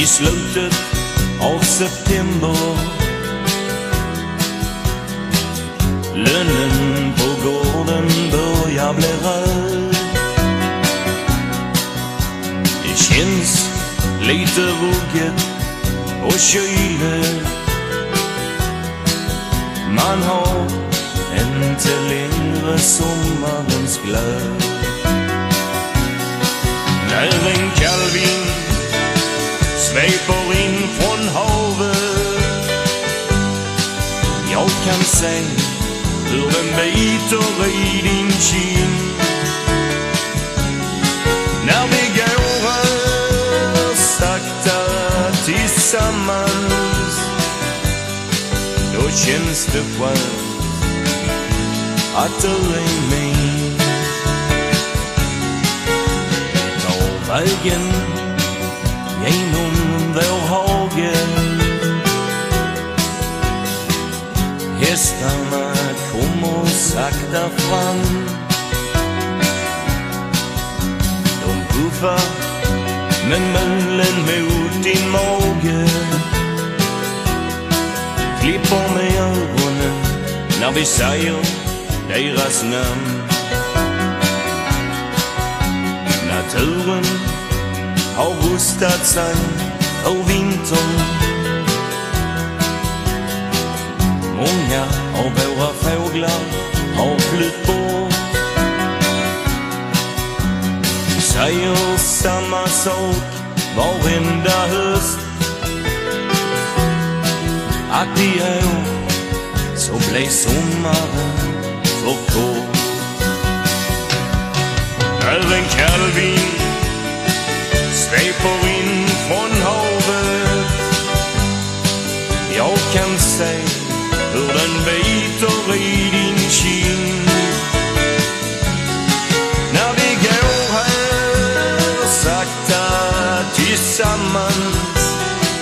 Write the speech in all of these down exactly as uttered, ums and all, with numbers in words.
slutet av september. Lönnen på gården börjar bli röd. Det känns lite ruggigt och kyligt. Man har inte längre sommarens glöd. När en kall vind sveper in från havet, jag kan se hur den biter i din kind. När vi går sakta tillsammans, då känns det skönt att du är min. Ta vägen genom vår hage, hästarna kommer sakta fram. De puffar med mulen mot din mage, klipper med ögonen när vi säger deras namn. Naturen har rustat sig för vintern. Många av våra fåglar har flytt bort. Vi säger samma sak varenda höst, att i år så blev sommaren för kort. När en kall vind sveper in från havet, jag kan se hur den biter i din kind. När vi går här sakta tillsammans,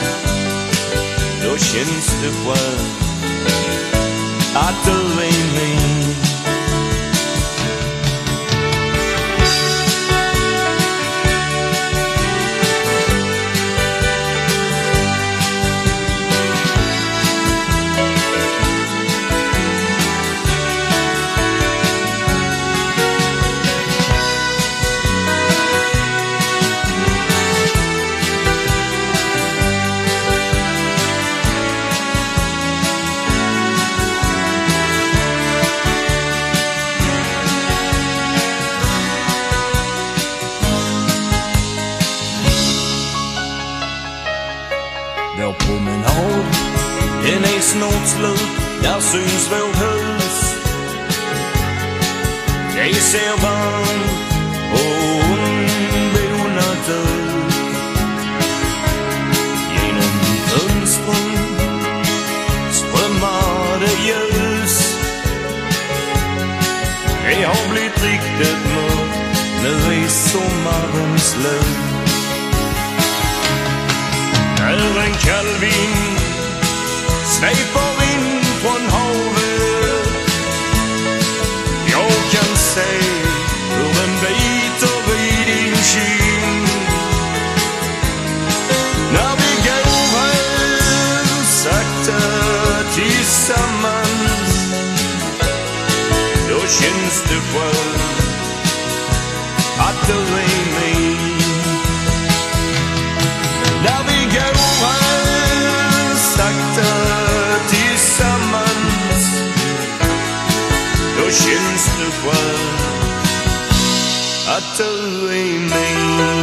då känns det skönt att du är min. Vår promenad, den är snart slut, där syns vårt hus. Det ser varmt och ombonat ut. Genom fönstren strömmar det ljus. Det har blivit riktigt mörkt, nu är sommaren slut. När en kall vind sveper in från havet, jag kan se hur den biter i din kind. När vi går här sakta tillsammans, då känns det skönt att du är min. När vi går här sakta tillsammans, då känns det skönt att du är min.